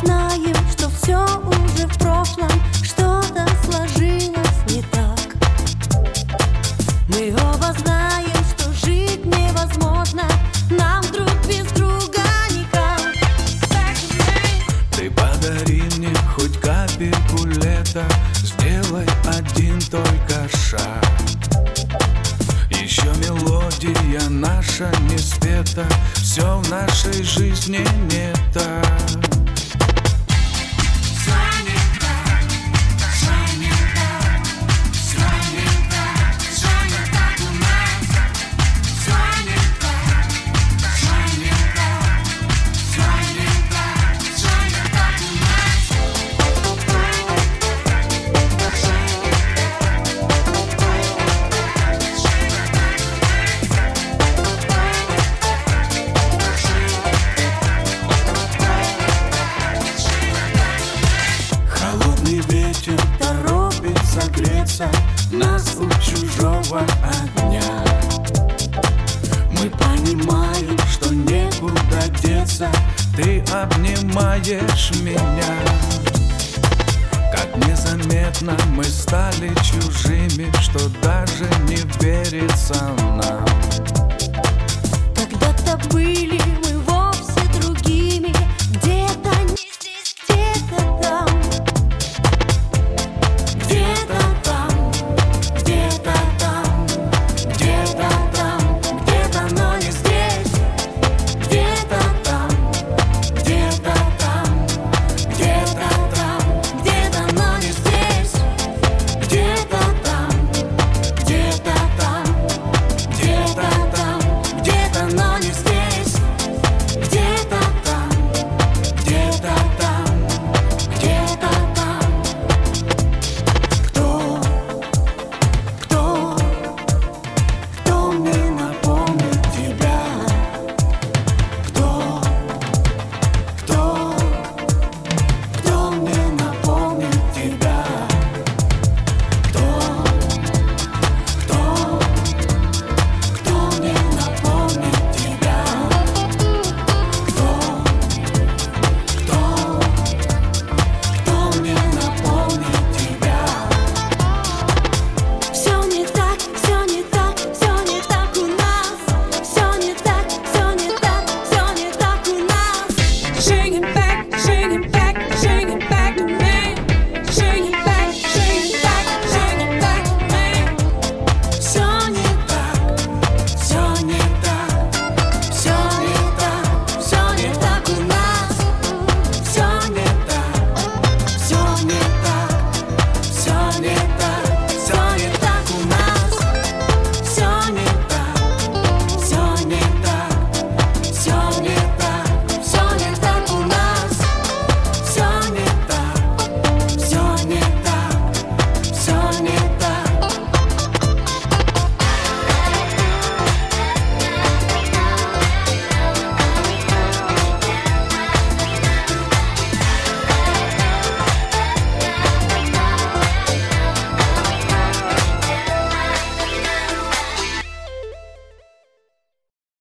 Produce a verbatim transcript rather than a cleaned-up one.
знаем, что все уже в прошлом, что-то сложилось не так. Мы оба знаем, что жить невозможно, нам друг без друга никак. Ты подари мне хоть капельку лета, сделай один только шаг. Еще мелодия наша не спета, все в нашей жизни не так. Ветер торопит согреться нас у чужого огня. Мы понимаем, что некуда деться, ты обнимаешь меня. Как незаметно мы стали чужими, что даже не верится нам. Когда-то были